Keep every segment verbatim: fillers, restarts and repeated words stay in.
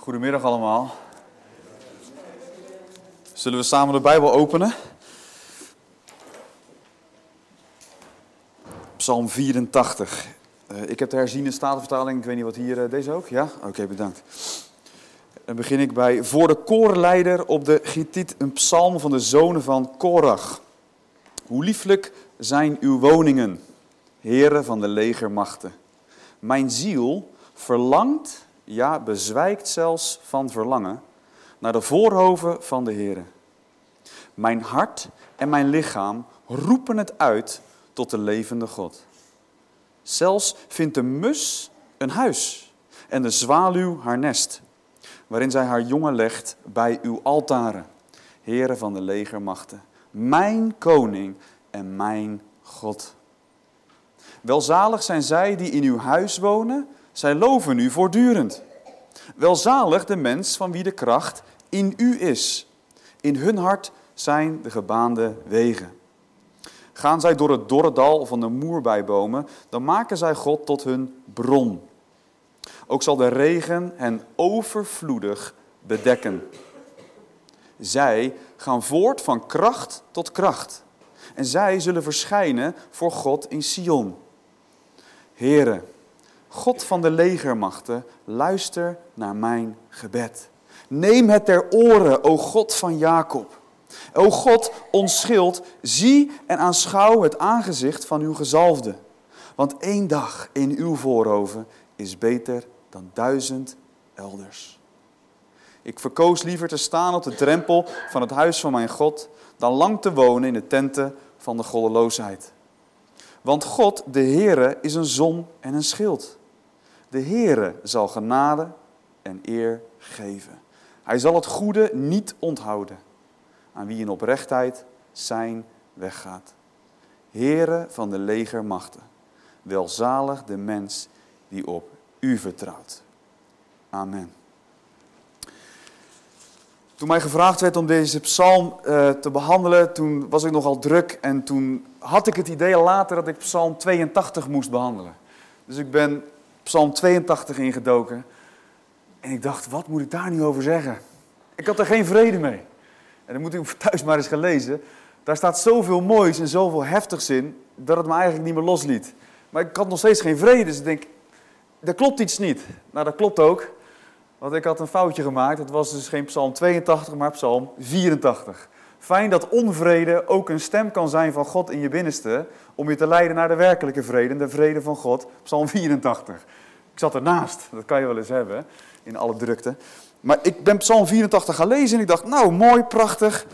Goedemiddag allemaal. Zullen we samen de Bijbel openen? Psalm vierentachtig. Uh, ik heb de herziene statenvertaling, ik weet niet wat hier, uh, deze ook? Ja? Oké, okay, bedankt. Dan begin ik bij, voor de koorleider op de Gittiet, een psalm van de zonen van Korach. Hoe lieflijk zijn uw woningen, heren van de legermachten. Mijn ziel verlangt, ja bezwijkt zelfs van verlangen, naar de voorhoven van de Heere. Mijn hart en mijn lichaam roepen het uit tot de levende God. Zelfs vindt de mus een huis en de zwaluw haar nest, waarin zij haar jongen legt bij uw altaren, Heere van de legermachten, mijn koning en mijn God. Welzalig zijn zij die in uw huis wonen, zij loven u voortdurend. Welzalig de mens van wie de kracht in u is. In hun hart zijn de gebaande wegen. Gaan zij door het dorre dal van de moerbijbomen, dan maken zij God tot hun bron. Ook zal de regen hen overvloedig bedekken. Zij gaan voort van kracht tot kracht. En zij zullen verschijnen voor God in Sion. Heere, God van de legermachten, luister naar mijn gebed. Neem het ter oren, o God van Jacob. O God, ons schild, zie en aanschouw het aangezicht van uw gezalfde. Want één dag in uw voorhoven is beter dan duizend elders. Ik verkoos liever te staan op de drempel van het huis van mijn God, dan lang te wonen in de tenten van de goddeloosheid. Want God, de Heere, is een zon en een schild. De Heere zal genade en eer geven. Hij zal het goede niet onthouden, aan wie in oprechtheid zijn weg gaat. Heere van de legermachten, welzalig de mens die op u vertrouwt. Amen. Toen mij gevraagd werd om deze psalm uh, te behandelen, toen was ik nogal druk en toen had ik het idee later dat ik psalm tweeëntachtig moest behandelen. Dus ik ben psalm tweeëntachtig ingedoken en ik dacht, wat moet ik daar nu over zeggen? Ik had er geen vrede mee. En dan moet ik thuis maar eens gaan lezen. Daar staat zoveel moois en zoveel heftigs in, dat het me eigenlijk niet meer losliet. Maar ik had nog steeds geen vrede, dus ik denk, er klopt iets niet. Nou, dat klopt ook. Want ik had een foutje gemaakt. Het was dus geen psalm tweeëntachtig, maar psalm vierentachtig. Fijn dat onvrede ook een stem kan zijn van God in je binnenste, om je te leiden naar de werkelijke vrede, de vrede van God, psalm vierentachtig. Ik zat ernaast, dat kan je wel eens hebben, in alle drukte. Maar ik ben psalm vierentachtig gaan lezen en ik dacht, nou mooi, prachtig.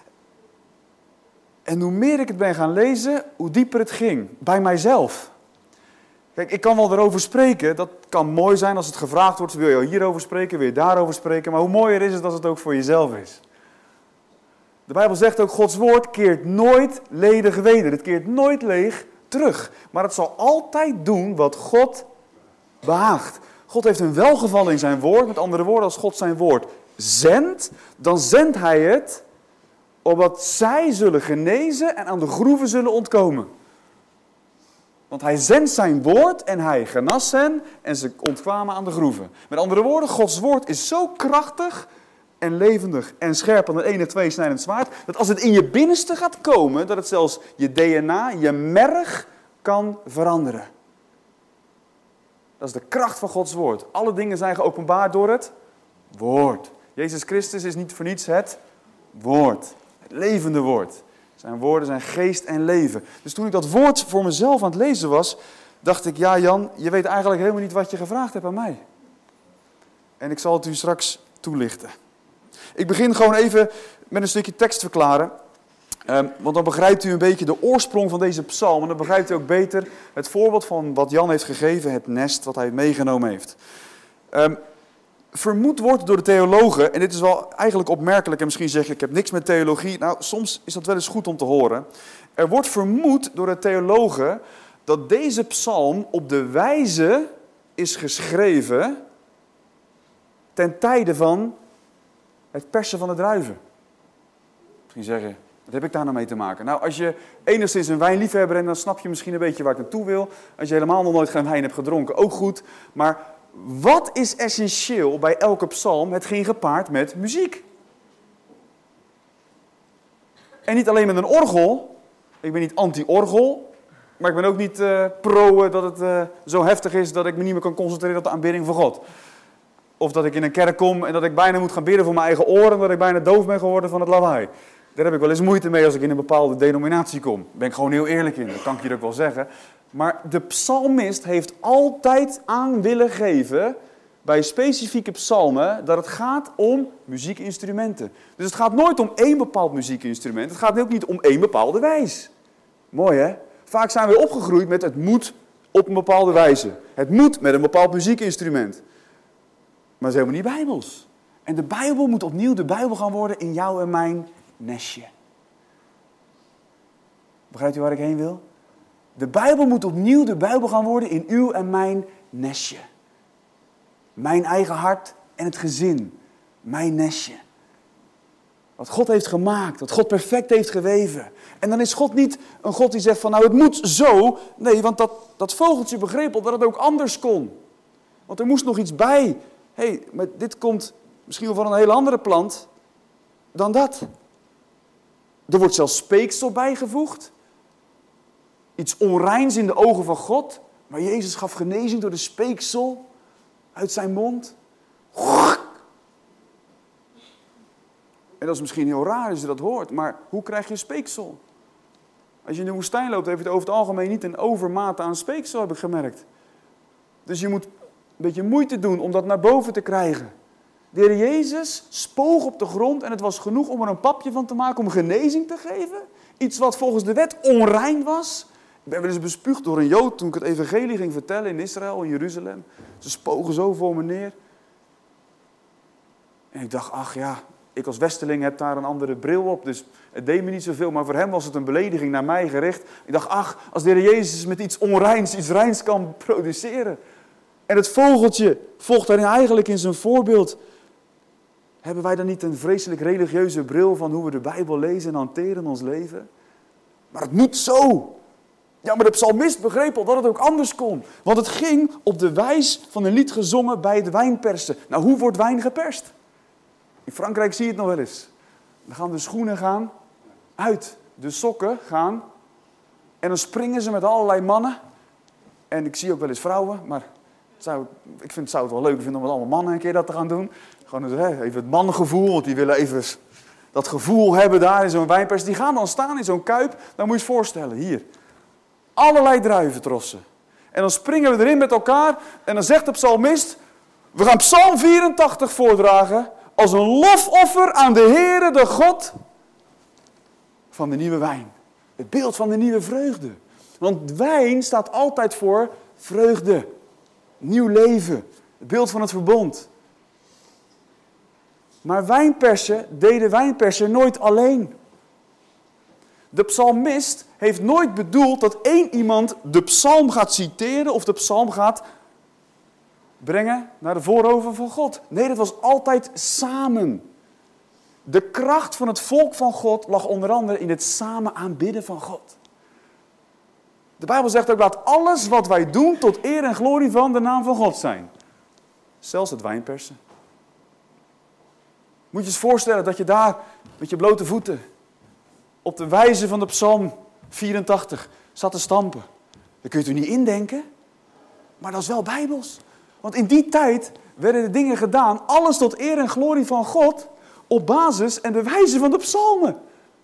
En hoe meer ik het ben gaan lezen, hoe dieper het ging, bij mijzelf. Kijk, ik kan wel erover spreken, dat kan mooi zijn als het gevraagd wordt, wil je hierover spreken, wil je daarover spreken, maar hoe mooier is het als het ook voor jezelf is. De Bijbel zegt ook, Gods woord keert nooit ledig weder, het keert nooit leeg terug, maar het zal altijd doen wat God behaagt. God heeft een welgevallen in zijn woord, met andere woorden, als God zijn woord zendt, dan zendt hij het, opdat zij zullen genezen en aan de groeven zullen ontkomen. Want hij zendt zijn woord en hij genas hen en ze ontkwamen aan de groeven. Met andere woorden, Gods woord is zo krachtig en levendig en scherp aan een ene tweesnijdend zwaard, dat als het in je binnenste gaat komen, dat het zelfs je D N A, je merg kan veranderen. Dat is de kracht van Gods woord. Alle dingen zijn geopenbaard door het woord. Jezus Christus is niet voor niets het woord. Het levende woord. Zijn woorden zijn geest en leven. Dus toen ik dat woord voor mezelf aan het lezen was, dacht ik, ja Jan, je weet eigenlijk helemaal niet wat je gevraagd hebt aan mij. En ik zal het u straks toelichten. Ik begin gewoon even met een stukje tekst verklaren. Um, want dan begrijpt u een beetje de oorsprong van deze psalm. En dan begrijpt u ook beter het voorbeeld van wat Jan heeft gegeven, het nest wat hij meegenomen heeft. Um, vermoed wordt door de theologen, en dit is wel eigenlijk opmerkelijk, en misschien zeg je, ik heb niks met theologie. Nou, soms is dat wel eens goed om te horen. Er wordt vermoed door de theologen dat deze psalm op de wijze is geschreven ten tijde van het persen van de druiven. Misschien zeggen, wat heb ik daar nou mee te maken? Nou, als je enigszins een wijnliefhebber bent, dan snap je misschien een beetje waar ik naartoe wil. Als je helemaal nog nooit geen wijn hebt gedronken, ook goed. Maar Wat is essentieel bij elke psalm? Het ging gepaard met muziek. En niet alleen met een orgel. Ik ben niet anti-orgel. Maar ik ben ook niet uh, pro dat het uh, zo heftig is dat ik me niet meer kan concentreren op de aanbidding van God. Of dat ik in een kerk kom en dat ik bijna moet gaan bidden voor mijn eigen oren, dat ik bijna doof ben geworden van het lawaai. Daar heb ik wel eens moeite mee als ik in een bepaalde denominatie kom. Daar ben ik gewoon heel eerlijk in, dat kan ik hier ook wel zeggen. Maar de psalmist heeft altijd aan willen geven, bij specifieke psalmen, dat het gaat om muziekinstrumenten. Dus het gaat nooit om één bepaald muziekinstrument, het gaat ook niet om één bepaalde wijs. Mooi hè? Vaak zijn we opgegroeid met het moet op een bepaalde wijze. Het moet met een bepaald muziekinstrument. Maar dat is helemaal niet bijbels. En de Bijbel moet opnieuw de Bijbel gaan worden in jou en mijn nestje. Begrijpt u waar ik heen wil? De Bijbel moet opnieuw de Bijbel gaan worden in uw en mijn nestje. Mijn eigen hart en het gezin. Mijn nestje. Wat God heeft gemaakt, wat God perfect heeft geweven. En dan is God niet een God die zegt van nou het moet zo. Nee, want dat, dat vogeltje begreep al dat het ook anders kon. Want er moest nog iets bij. Hé, hey, maar dit komt misschien wel van een hele andere plant dan dat. Er wordt zelfs speeksel bijgevoegd. Iets onreins in de ogen van God. Maar Jezus gaf genezing door de speeksel uit zijn mond. En dat is misschien heel raar als je dat hoort, maar hoe krijg je speeksel? Als je in de woestijn loopt, heeft het over het algemeen niet een overmate aan speeksel, heb ik gemerkt. Dus je moet een beetje moeite doen om dat naar boven te krijgen. De Heer Jezus spoog op de grond en het was genoeg om er een papje van te maken om genezing te geven. Iets wat volgens de wet onrein was. Ik ben wel eens bespuugd door een Jood toen ik het evangelie ging vertellen in Israël, in Jeruzalem. Ze spogen zo voor me neer. En ik dacht, ach ja, ik als Westerling heb daar een andere bril op, dus het deed me niet zoveel. Maar voor hem was het een belediging naar mij gericht. Ik dacht, ach, als de Heer Jezus met iets onreins, iets reins kan produceren. En het vogeltje volgt daarin eigenlijk in zijn voorbeeld. Hebben wij dan niet een vreselijk religieuze bril van hoe we de Bijbel lezen en hanteren in ons leven? Maar het moet zo. Ja, maar de psalmist begreep al dat het ook anders kon. Want het ging op de wijs van een lied gezongen bij het wijnpersen. Nou, hoe wordt wijn geperst? In Frankrijk zie je het nog wel eens. Dan gaan de schoenen gaan uit, de sokken gaan. En dan springen ze met allerlei mannen. En ik zie ook wel eens vrouwen, maar het zou, ik vind, zou het wel leuk vinden om met allemaal mannen een keer dat te gaan doen. Gewoon hè, even het mannengevoel, want die willen even dat gevoel hebben daar in zo'n wijnpers. Die gaan dan staan in zo'n kuip, dan moet je je voorstellen, hier. Allerlei druiventrossen. En dan springen we erin met elkaar en dan zegt de psalmist, we gaan Psalm vierentachtig voordragen als een lofoffer aan de Heere, de God van de nieuwe wijn. Het beeld van de nieuwe vreugde. Want wijn staat altijd voor vreugde, nieuw leven, het beeld van het verbond. Maar wijnpersen deden wijnpersen nooit alleen. De psalmist heeft nooit bedoeld dat één iemand de psalm gaat citeren of de psalm gaat brengen naar de voorhoven van God. Nee, dat was altijd samen. De kracht van het volk van God lag onder andere in het samen aanbidden van God. De Bijbel zegt ook, laat alles wat wij doen tot eer en glorie van de naam van God zijn. Zelfs het wijnpersen. Moet je eens voorstellen dat je daar met je blote voeten op de wijze van de Psalm vierentachtig zat te stampen. Dat kun je er niet indenken, maar dat is wel bijbels. Want in die tijd werden de dingen gedaan, alles tot eer en glorie van God, op basis en de wijze van de psalmen.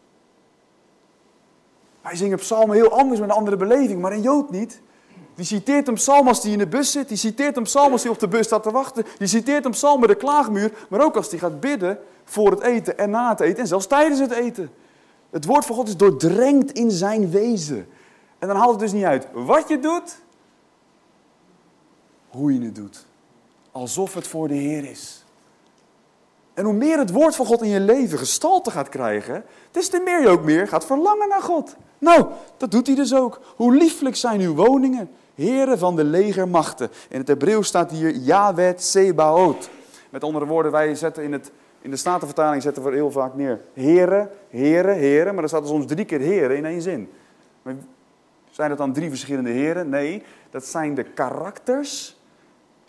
Wij zingen psalmen heel anders met een andere beleving, maar een Jood niet. Die citeert een psalm als hij in de bus zit, die citeert een psalm als hij op de bus staat te wachten, die citeert een psalm bij de klaagmuur, maar ook als hij gaat bidden voor het eten en na het eten en zelfs tijdens het eten. Het woord van God is doordrenkt in zijn wezen. En dan haalt het dus niet uit wat je doet, hoe je het doet. Alsof het voor de Heer is. En hoe meer het woord van God in je leven gestalte gaat krijgen, des te meer je ook meer gaat verlangen naar God. Nou, dat doet hij dus ook. Hoe lieflijk zijn uw woningen, heren van de legermachten. In het Hebreeuws staat hier Yahweh Tsebaot. Met andere woorden, wij zetten in, het, in de Statenvertaling zetten we heel vaak neer. Heren, heren, heren. Maar er staat er soms drie keer heren in één zin. Maar zijn dat dan drie verschillende heren? Nee, dat zijn de karakters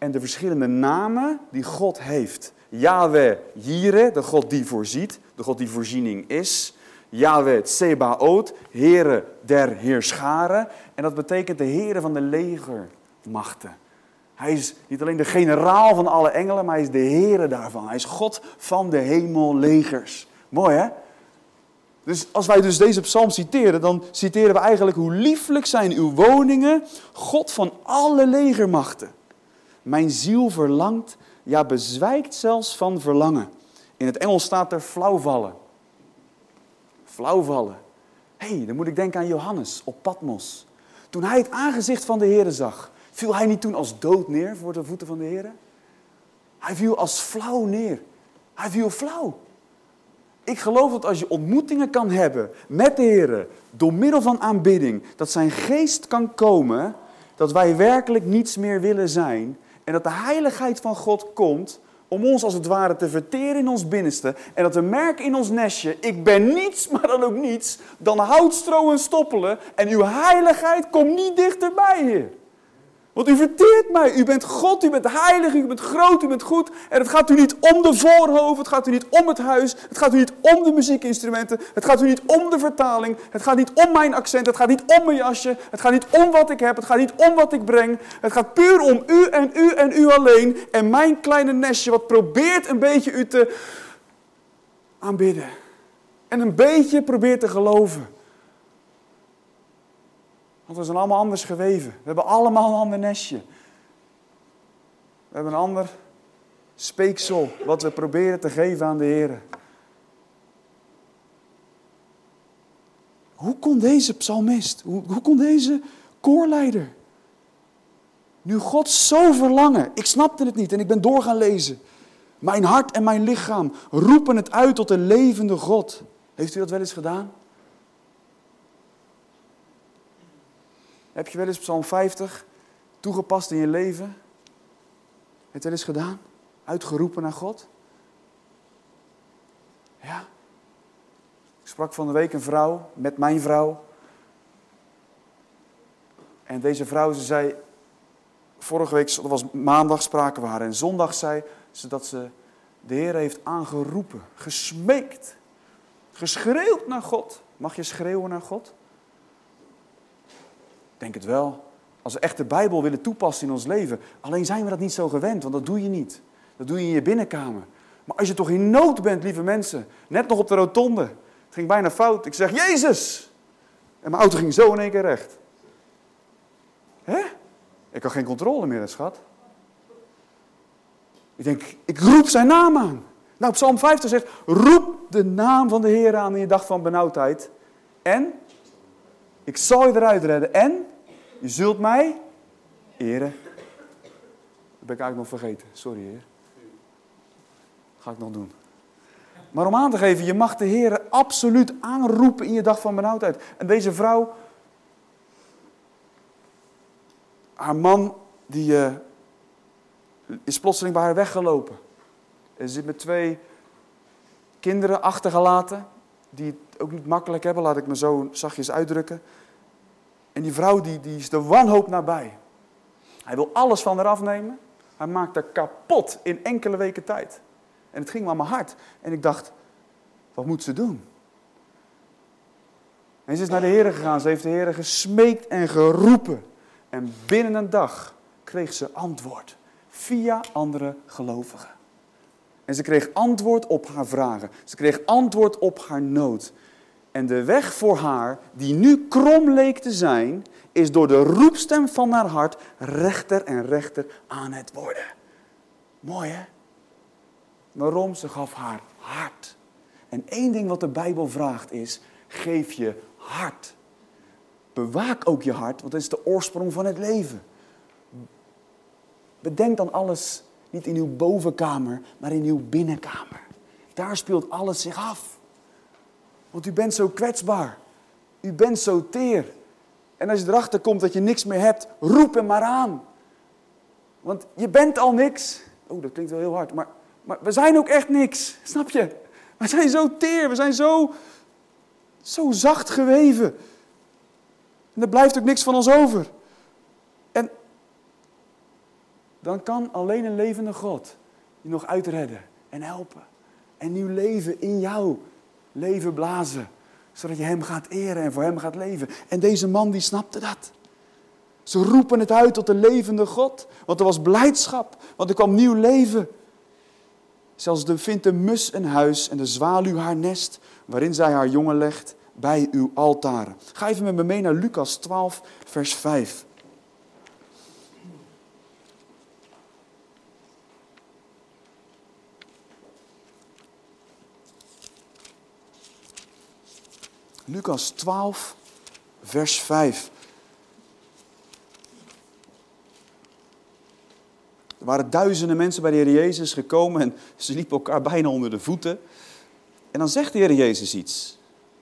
en de verschillende namen die God heeft. Yahweh Jireh, de God die voorziet, de God die voorziening is. Yahweh Tsebaot, Heere der Heerscharen. En dat betekent de Heere van de legermachten. Hij is niet alleen de generaal van alle engelen, maar hij is de Heere daarvan. Hij is God van de hemellegers. Mooi hè? Dus als wij dus deze psalm citeren, dan citeren we eigenlijk hoe lieflijk zijn uw woningen, God van alle legermachten. Mijn ziel verlangt, ja bezwijkt zelfs van verlangen. In het Engels staat er flauwvallen. Flauwvallen. Hé, hey, dan moet ik denken aan Johannes op Patmos. Toen hij het aangezicht van de Heere zag, viel hij niet toen als dood neer voor de voeten van de Heere? Hij viel als flauw neer. Hij viel flauw. Ik geloof dat als je ontmoetingen kan hebben met de Heere, door middel van aanbidding, dat zijn geest kan komen, dat wij werkelijk niets meer willen zijn. En dat de heiligheid van God komt om ons als het ware te verteren in ons binnenste. En dat we merken in ons nestje, ik ben niets, maar dan ook niets, dan hout, stro en stoppelen. En uw heiligheid komt niet dichterbij, Heer. Want u verteert mij, u bent God, u bent heilig, u bent groot, u bent goed. En het gaat u niet om de voorhoofd, het gaat u niet om het huis, het gaat u niet om de muziekinstrumenten, het gaat u niet om de vertaling, het gaat niet om mijn accent, het gaat niet om mijn jasje, het gaat niet om wat ik heb, het gaat niet om wat ik breng. Het gaat puur om u en u en u alleen en mijn kleine nestje wat probeert een beetje u te aanbidden. En een beetje probeert te geloven. Want we zijn allemaal anders geweven. We hebben allemaal een ander nestje. We hebben een ander speeksel wat we proberen te geven aan de Heer. Hoe kon deze psalmist, hoe, hoe kon deze koorleider nu God zo verlangen? Ik snapte het niet en ik ben door gaan lezen. Mijn hart en mijn lichaam roepen het uit tot de levende God. Heeft u dat wel eens gedaan? Heb je wel eens Psalm vijftig toegepast in je leven? Heb je het wel eens gedaan? Uitgeroepen naar God? Ja. Ik sprak van de week een vrouw met mijn vrouw. En deze vrouw, ze zei, vorige week, dat was maandag, spraken we haar. En zondag zei ze dat ze de Heer heeft aangeroepen, gesmeekt, geschreeuwd naar God. Mag je schreeuwen naar God? Ik denk het wel. Als we echt de Bijbel willen toepassen in ons leven. Alleen zijn we dat niet zo gewend, want dat doe je niet. Dat doe je in je binnenkamer. Maar als je toch in nood bent, lieve mensen. Net nog op de rotonde. Het ging bijna fout. Ik zeg, Jezus! En mijn auto ging zo in één keer recht. Hè? Ik had geen controle meer, schat. Ik denk, ik roep zijn naam aan. Nou, Psalm vijftig zegt, roep de naam van de Heer aan in je dag van benauwdheid. En ik zal je eruit redden. En je zult mij eren. Dat ben ik eigenlijk nog vergeten. Sorry, Heer. Ga ik nog doen. Maar om aan te geven, je mag de Heer absoluut aanroepen in je dag van benauwdheid. En deze vrouw, haar man, die uh, is plotseling bij haar weggelopen. En ze zit met twee kinderen achtergelaten, die het ook niet makkelijk hebben, laat ik me zo zachtjes uitdrukken. En die vrouw, die, die is de wanhoop nabij. Hij wil alles van haar afnemen. Hij maakt haar kapot in enkele weken tijd. En het ging me aan mijn hart. En ik dacht, wat moet ze doen? En ze is naar de Heer gegaan. Ze heeft de Heer gesmeekt en geroepen. En binnen een dag kreeg ze antwoord. Via andere gelovigen. En ze kreeg antwoord op haar vragen. Ze kreeg antwoord op haar nood. En de weg voor haar, die nu krom leek te zijn, is door de roepstem van haar hart rechter en rechter aan het worden. Mooi hè? Waarom? Ze gaf haar hart. En één ding wat de Bijbel vraagt is, geef je hart. Bewaak ook je hart, want dat is de oorsprong van het leven. Bedenk dan alles niet in uw bovenkamer, maar in uw binnenkamer. Daar speelt alles zich af. Want u bent zo kwetsbaar. U bent zo teer. En als je erachter komt dat je niks meer hebt, roep hem maar aan. Want je bent al niks. Oh, dat klinkt wel heel hard. Maar, maar we zijn ook echt niks. Snap je? We zijn zo teer. We zijn zo, zo zacht geweven. En er blijft ook niks van ons over. En dan kan alleen een levende God je nog uitredden en helpen. En nieuw leven in jouw leven blazen. Zodat je hem gaat eren en voor hem gaat leven. En deze man die snapte dat. Ze roepen het uit tot de levende God. Want er was blijdschap. Want er kwam nieuw leven. Zelfs de, vindt de mus een huis en de zwaluw haar nest. Waarin zij haar jongen legt bij uw altaren. Ga even met me mee naar Lucas twaalf vers vijf. Lucas twaalf, vers vijf. Er waren duizenden mensen bij de Heer Jezus gekomen en ze liepen elkaar bijna onder de voeten. En dan zegt de Heer Jezus iets.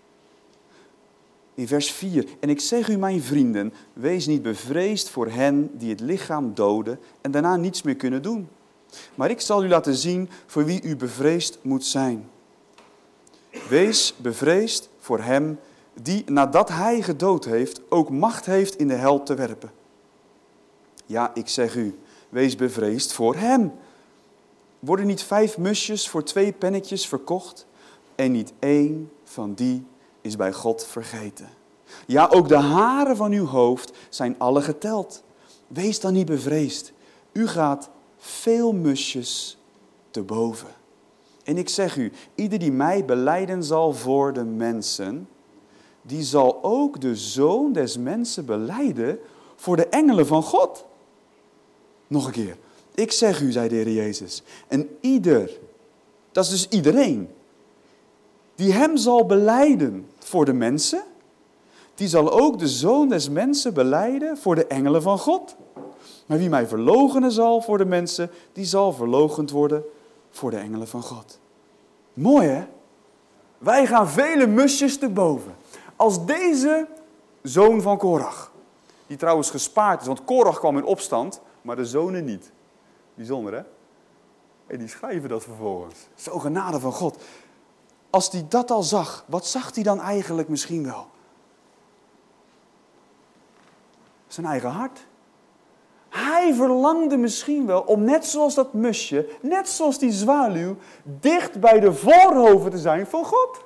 In vers vier. En ik zeg u, mijn vrienden, wees niet bevreesd voor hen die het lichaam doden en daarna niets meer kunnen doen. Maar ik zal u laten zien voor wie u bevreesd moet zijn. Wees bevreesd voor hem die, nadat hij gedood heeft, ook macht heeft in de hel te werpen. Ja, ik zeg u, wees bevreesd voor hem. Worden niet vijf musjes voor twee pennetjes verkocht? En niet één van die is bij God vergeten. Ja, ook de haren van uw hoofd zijn alle geteld. Wees dan niet bevreesd. U gaat veel musjes te boven. En ik zeg u, ieder die mij belijden zal voor de mensen, die zal ook de Zoon des Mensen belijden voor de engelen van God. Nog een keer. Ik zeg u, zei de Heer Jezus, en ieder, dat is dus iedereen, die hem zal belijden voor de mensen, die zal ook de Zoon des Mensen belijden voor de engelen van God. Maar wie mij verloochenen zal voor de mensen, die zal verloochend worden voor de engelen van God. Mooi, hè? Wij gaan vele musjes te boven. Als deze zoon van Korach, die trouwens gespaard is, want Korach kwam in opstand, maar de zonen niet. Bijzonder, hè? En die schrijven dat vervolgens. Zo genade van God. Als hij dat al zag, wat zag hij dan eigenlijk misschien wel? Zijn eigen hart. Hij verlangde misschien wel om net zoals dat musje, net zoals die zwaluw, dicht bij de voorhoven te zijn van God.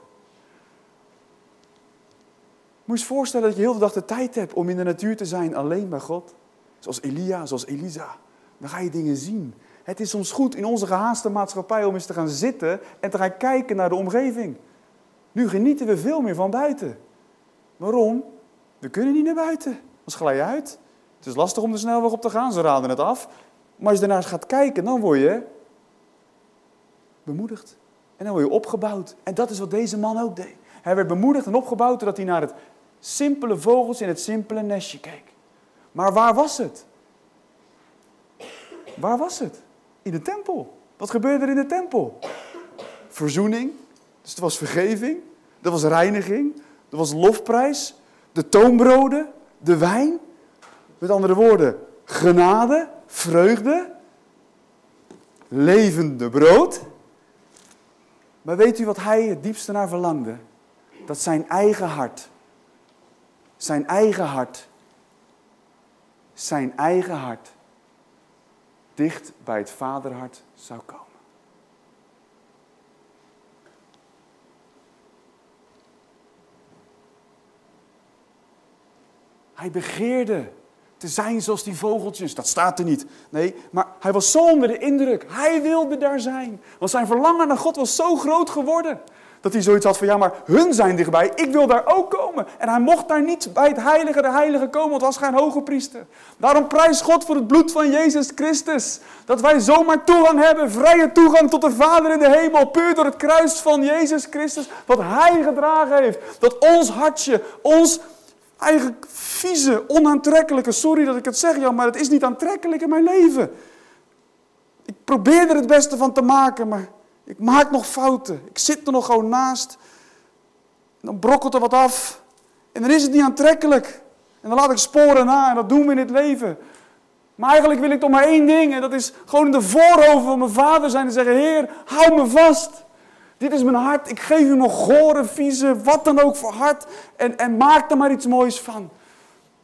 Moet je je voorstellen dat je heel de dag de tijd hebt om in de natuur te zijn alleen bij God. Zoals Elia, zoals Elisa. Dan ga je dingen zien. Het is soms goed in onze gehaaste maatschappij om eens te gaan zitten en te gaan kijken naar de omgeving. Nu genieten we veel meer van buiten. Waarom? We kunnen niet naar buiten. Anders glij je uit. Het is lastig om de snelweg op te gaan, ze raden het af. Maar als je daarnaar gaat kijken, dan word je bemoedigd. En dan word je opgebouwd. En dat is wat deze man ook deed. Hij werd bemoedigd en opgebouwd doordat hij naar het simpele vogeltje in het simpele nestje keek. Maar waar was het? Waar was het? In de tempel. Wat gebeurde er in de tempel? Verzoening. Dus er was vergeving. Er was reiniging. Er was lofprijs. De toonbroden. De wijn. Met andere woorden, genade, vreugde, levende brood. Maar weet u wat hij het diepste naar verlangde? Dat zijn eigen hart, zijn eigen hart, zijn eigen hart dicht bij het vaderhart zou komen. Hij begeerde te zijn zoals die vogeltjes. Dat staat er niet. Nee, maar hij was zo onder de indruk. Hij wilde daar zijn. Want zijn verlangen naar God was zo groot geworden. Dat hij zoiets had van, ja, maar hun zijn dichtbij. Ik wil daar ook komen. En hij mocht daar niet bij het heilige der heiligen komen, want was geen hoge priester. Daarom prijs God voor het bloed van Jezus Christus. Dat wij zomaar toegang hebben, vrije toegang tot de Vader in de hemel. Puur door het kruis van Jezus Christus, wat hij gedragen heeft. Dat ons hartje, ons eigen vieze, onaantrekkelijke, sorry dat ik het zeg, Jan, maar het is niet aantrekkelijk in mijn leven. Ik probeer er het beste van te maken, maar ik maak nog fouten. Ik zit er nog gewoon naast. En dan brokkelt er wat af. En dan is het niet aantrekkelijk. En dan laat ik sporen na en dat doen we in het leven. Maar eigenlijk wil ik toch maar één ding. En dat is gewoon in de voorhoven van mijn vader zijn en zeggen, Heer, hou me vast. Dit is mijn hart. Ik geef u mijn gore, vieze, wat dan ook voor hart. En, en maak er maar iets moois van.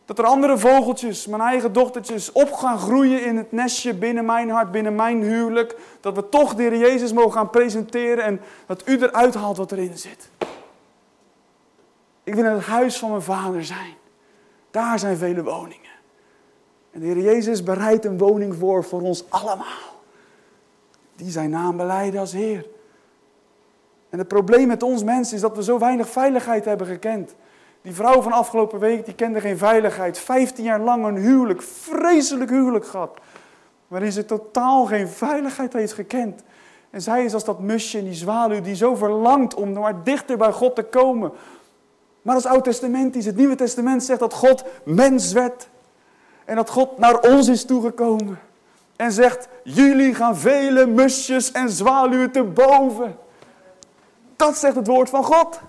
Dat er andere vogeltjes, mijn eigen dochtertjes, op gaan groeien in het nestje binnen mijn hart, binnen mijn huwelijk. Dat we toch de Heer Jezus mogen gaan presenteren en dat u eruit haalt wat erin zit. Ik wil in het huis van mijn vader zijn. Daar zijn vele woningen. En de Heer Jezus bereidt een woning voor, voor ons allemaal. Die zijn naam belijden als Heer. En het probleem met ons mensen is dat we zo weinig veiligheid hebben gekend. Die vrouw van afgelopen week, die kende geen veiligheid. Vijftien jaar lang een huwelijk, vreselijk huwelijk gehad. Waarin ze totaal geen veiligheid heeft gekend. En zij is als dat musje in die zwaluw die zo verlangt om maar dichter bij God te komen. Maar als Oud-Testamentisch, het Nieuwe Testament zegt dat God mens werd. En dat God naar ons is toegekomen. En zegt, jullie gaan vele musjes en zwaluwen te boven. Dat zegt het woord van God.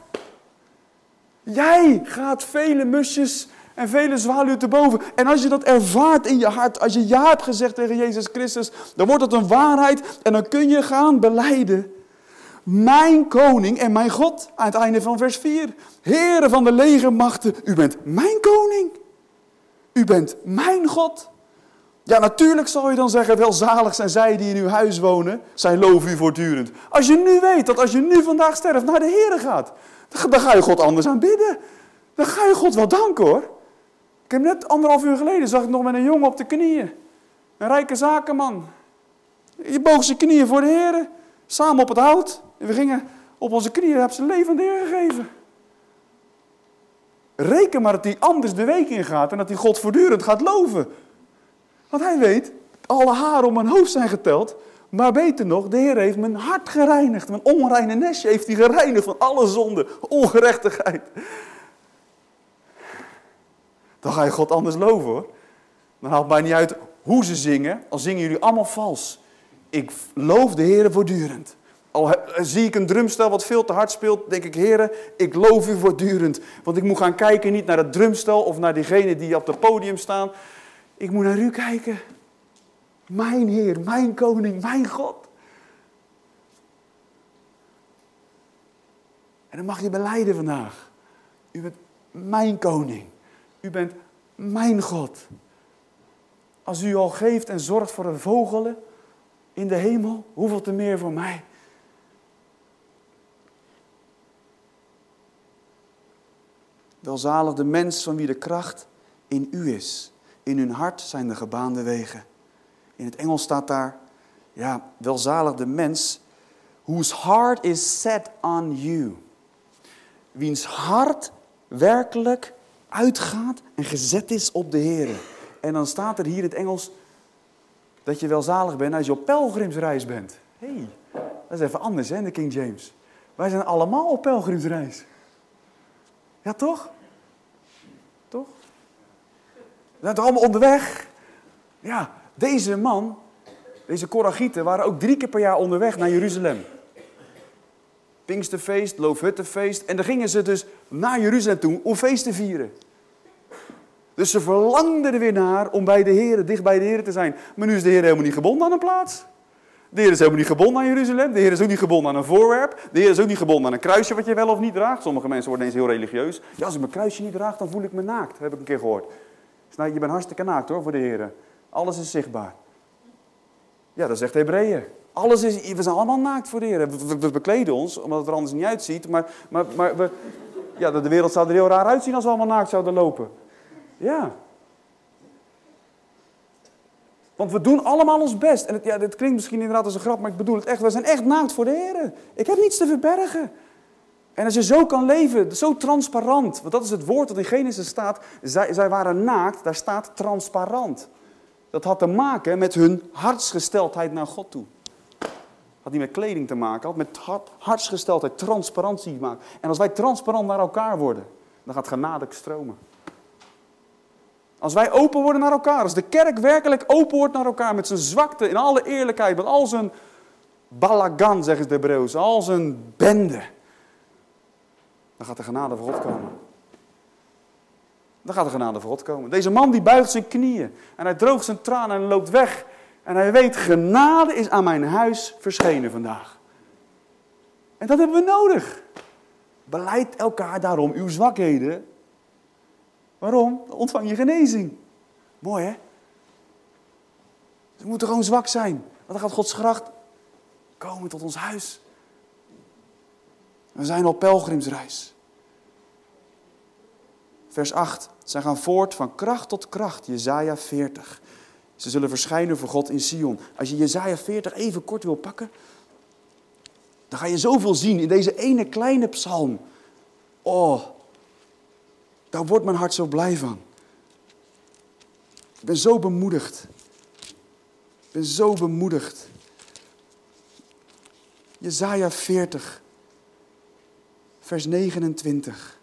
Jij gaat vele musjes en vele zwaluwen te boven. En als je dat ervaart in je hart, als je ja hebt gezegd tegen Jezus Christus, dan wordt het een waarheid en dan kun je gaan belijden. Mijn koning en mijn God, aan het einde van vers vier. Heren van de legermachten, u bent mijn koning. U bent mijn God. Ja, natuurlijk zal je dan zeggen, welzalig zijn zij die in uw huis wonen. Zij loven u voortdurend. Als je nu weet dat als je nu vandaag sterft naar de Here gaat, dan ga je God anders aanbidden. Dan ga je God wel danken hoor. Ik heb net anderhalf uur geleden, zag ik nog met een jongen op de knieën. Een rijke zakenman. Je boog zijn knieën voor de Here. Samen op het hout. En we gingen op onze knieën, hebben zijn leven aan de Heer gegeven. Reken maar dat hij anders de week ingaat en dat hij God voortdurend gaat loven. Want hij weet, alle haren om mijn hoofd zijn geteld. Maar beter nog, de Heer heeft mijn hart gereinigd. Mijn onreine nestje heeft hij gereinigd van alle zonde, ongerechtigheid. Dan ga je God anders loven hoor. Dan haalt mij niet uit hoe ze zingen, al zingen jullie allemaal vals. Ik loof de Heer voortdurend. Al zie ik een drumstel wat veel te hard speelt, denk ik, Heere, ik loof u voortdurend. Want ik moet gaan kijken niet naar het drumstel of naar diegenen die op het podium staan. Ik moet naar u kijken. Mijn Heer, mijn koning, mijn God. En dan mag je belijden vandaag. U bent mijn koning. U bent mijn God. Als u al geeft en zorgt voor de vogelen in de hemel, hoeveel te meer voor mij. Welzalig de mens van wie de kracht in u is. In hun hart zijn de gebaande wegen. In het Engels staat daar, ja, welzalig de mens whose heart is set on you. Wiens hart werkelijk uitgaat en gezet is op de Heer. En dan staat er hier in het Engels dat je welzalig bent als je op pelgrimsreis bent. Hé, hey, dat is even anders hè, in de King James. Wij zijn allemaal op pelgrimsreis. Ja, toch? Toch? We zijn toch allemaal onderweg? Ja, deze man, deze Koragieten, waren ook drie keer per jaar onderweg naar Jeruzalem. Pinksterfeest, Loofhuttenfeest. En dan gingen ze dus naar Jeruzalem toe om feest te vieren. Dus ze verlangden er weer naar om bij de Heer, dicht bij de Heer te zijn. Maar nu is de Heer helemaal niet gebonden aan een plaats. De Heer is helemaal niet gebonden aan Jeruzalem. De Heer is ook niet gebonden aan een voorwerp. De Heer is ook niet gebonden aan een kruisje wat je wel of niet draagt. Sommige mensen worden ineens heel religieus. Ja, als ik mijn kruisje niet draag, dan voel ik me naakt. Dat heb ik een keer gehoord. Nou, je bent hartstikke naakt hoor, voor de Heer. Alles is zichtbaar. Ja, dat zegt Hebreeën. Alles is, we zijn allemaal naakt voor de Heer. We, we, we bekleden ons, omdat het er anders niet uitziet. Maar, maar, maar we, ja, de wereld zou er heel raar uitzien als we allemaal naakt zouden lopen. Ja. Want we doen allemaal ons best. En het, ja, dit klinkt misschien inderdaad als een grap, maar ik bedoel het echt. We zijn echt naakt voor de Heer. Ik heb niets te verbergen. En als je zo kan leven, zo transparant. Want dat is het woord dat in Genesis staat. Zij, zij waren naakt, daar staat transparant. Dat had te maken met hun hartsgesteldheid naar God toe. Had niet met kleding te maken, had met hart, hartsgesteldheid, transparantie te maken. En als wij transparant naar elkaar worden, dan gaat genade stromen. Als wij open worden naar elkaar, als de kerk werkelijk open wordt naar elkaar, met zijn zwakte, in alle eerlijkheid, met al zijn balagan, zeggen ze de Hebreeuws, al zijn bende, dan gaat de genade van God komen. Dan gaat de genade van God komen. Deze man die buigt zijn knieën en hij droogt zijn tranen en loopt weg. En hij weet, genade is aan mijn huis verschenen vandaag. En dat hebben we nodig. Belijd elkaar daarom uw zwakheden. Waarom? Dan ontvang je genezing. Mooi, hè? We moeten gewoon zwak zijn. Want dan gaat Gods gracht komen tot ons huis. We zijn op pelgrimsreis. Vers acht. Zij gaan voort van kracht tot kracht. Jesaja veertig. Ze zullen verschijnen voor God in Sion. Als je Jesaja veertig even kort wil pakken, dan ga je zoveel zien in deze ene kleine psalm. Oh, daar wordt mijn hart zo blij van. Ik ben zo bemoedigd. Ik ben zo bemoedigd. Jesaja veertig, vers negenentwintig.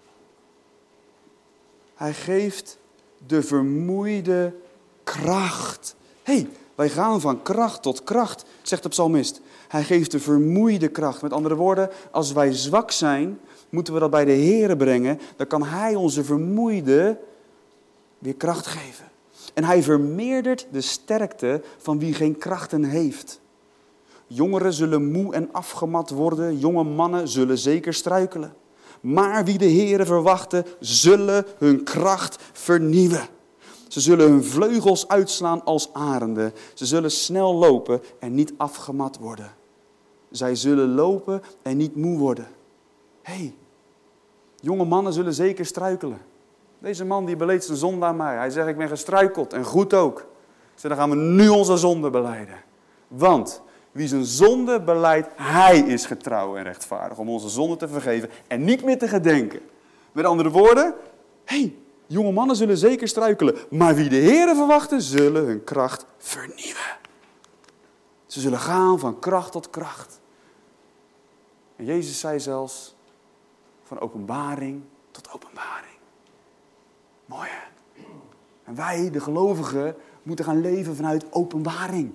Hij geeft de vermoeide kracht. Hé, hey, wij gaan van kracht tot kracht, zegt de psalmist. Hij geeft de vermoeide kracht. Met andere woorden, als wij zwak zijn, moeten we dat bij de Heere brengen. Dan kan Hij onze vermoeide weer kracht geven. En Hij vermeerdert de sterkte van wie geen krachten heeft. Jongeren zullen moe en afgemat worden. Jonge mannen zullen zeker struikelen. Maar wie de Heere verwachten, zullen hun kracht vernieuwen. Ze zullen hun vleugels uitslaan als arenden. Ze zullen snel lopen en niet afgemat worden. Zij zullen lopen en niet moe worden. Hé, hey, jonge mannen zullen zeker struikelen. Deze man die beleed zijn zonde aan mij. Hij zegt, ik ben gestruikeld en goed ook. Ik zeg, dan gaan we nu onze zonde belijden. Want wie zijn zonde belijdt, hij is getrouw en rechtvaardig om onze zonde te vergeven en niet meer te gedenken. Met andere woorden, hé, hey, jonge mannen zullen zeker struikelen, maar wie de Heere verwachten, zullen hun kracht vernieuwen. Ze zullen gaan van kracht tot kracht. En Jezus zei zelfs, van openbaring tot openbaring. Mooi, hè? En wij, de gelovigen, moeten gaan leven vanuit openbaring.